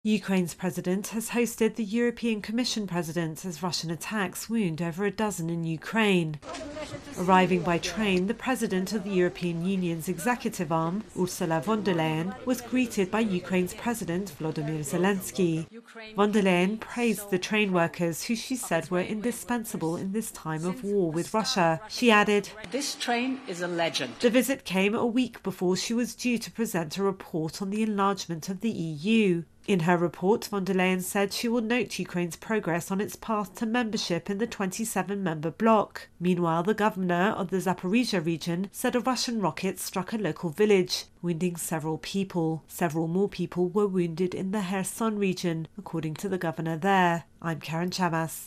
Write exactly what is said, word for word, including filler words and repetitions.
Ukraine's president has hosted the European Commission president as Russian attacks wound over a dozen in Ukraine. Arriving by train, the president of the European Union's executive arm, Ursula von der Leyen, was greeted by Ukraine's president, Volodymyr Zelensky. Von der Leyen praised the train workers, who she said were indispensable in this time of war with Russia. She added, "This train is a legend." The visit came a week before she was due to present a report on the enlargement of the E U. In her report, von der Leyen said she will note Ukraine's progress on its path to membership in the twenty-seven member bloc. Meanwhile, the governor of the Zaporizhia region said a Russian rocket struck a local village, wounding several people. Several more people were wounded in the Kherson region, according to the governor there. I'm Karen Chamas.